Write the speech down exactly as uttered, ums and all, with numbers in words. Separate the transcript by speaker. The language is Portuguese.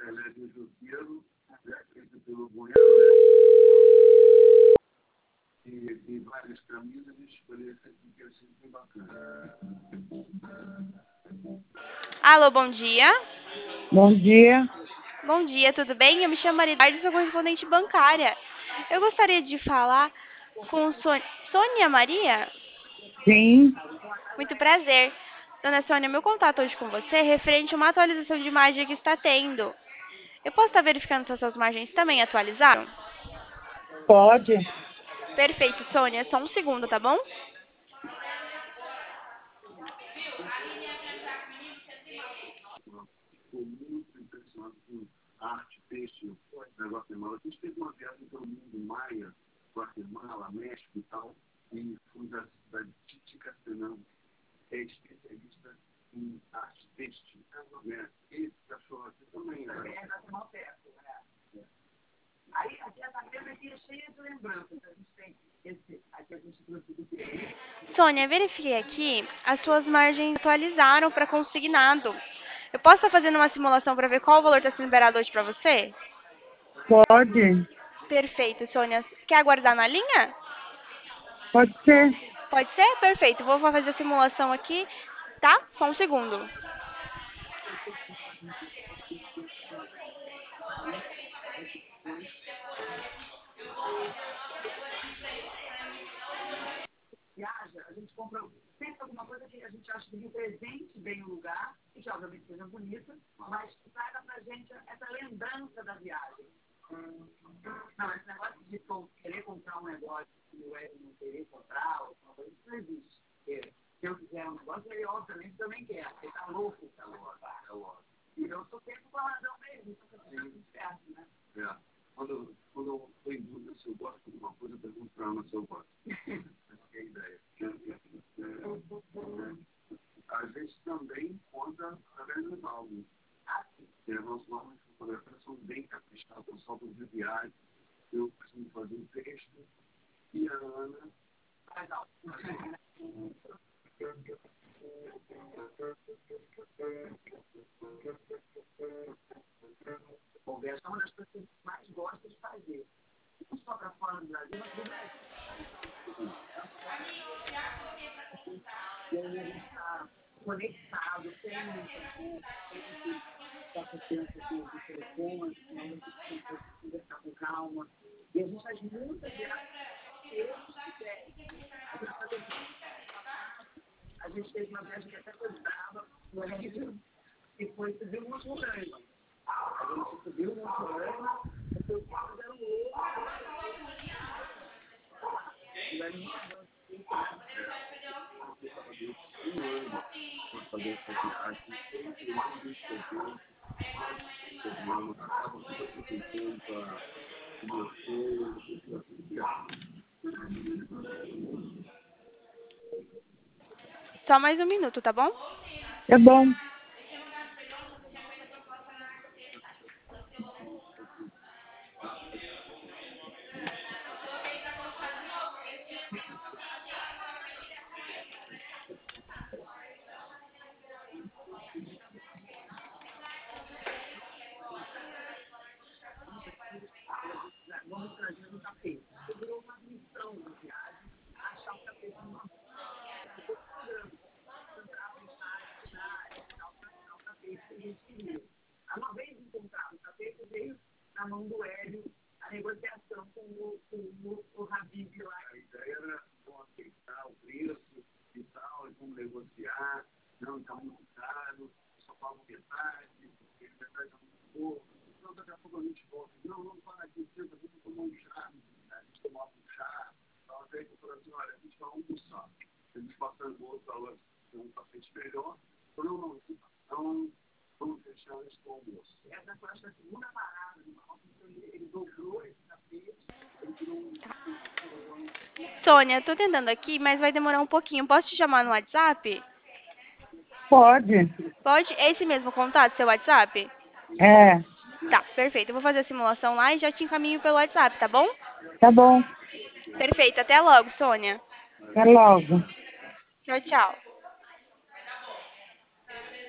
Speaker 1: Alô, bom dia.
Speaker 2: Bom dia.
Speaker 1: Bom dia, tudo bem? Eu me chamo Maridade, sou correspondente bancária. Eu gostaria de falar com Sônia, Sônia Maria?
Speaker 2: Sim,
Speaker 1: Muito prazer. Dona Sônia, meu contato hoje com você é referente a uma atualização de imagem que está tendo. Eu posso estar verificando se as suas margens também atualizaram?
Speaker 2: pode.
Speaker 1: Perfeito, Sônia. Só um segundo, tá bom? Sônia, verifiquei aqui, as suas margens atualizaram para consignado. Eu posso estar fazendo uma simulação para ver qual o valor está sendo liberado hoje para você?
Speaker 2: Pode.
Speaker 1: Perfeito, Sônia. Quer aguardar na linha?
Speaker 2: Pode ser.
Speaker 1: Pode ser? Perfeito. Vou fazer a simulação aqui, tá? Só um segundo. Só mais um minuto, tá bom?
Speaker 2: É bom.
Speaker 1: Sônia, tô tentando aqui, mas vai demorar um pouquinho. Posso te chamar no WhatsApp?
Speaker 2: Pode.
Speaker 1: Pode? Esse mesmo contato, seu WhatsApp?
Speaker 2: É.
Speaker 1: Tá, perfeito. Eu vou fazer a simulação lá e já te encaminho pelo WhatsApp, tá bom?
Speaker 2: Tá bom.
Speaker 1: Perfeito. Até logo, Sônia.
Speaker 2: Até logo.
Speaker 1: Tchau, tchau.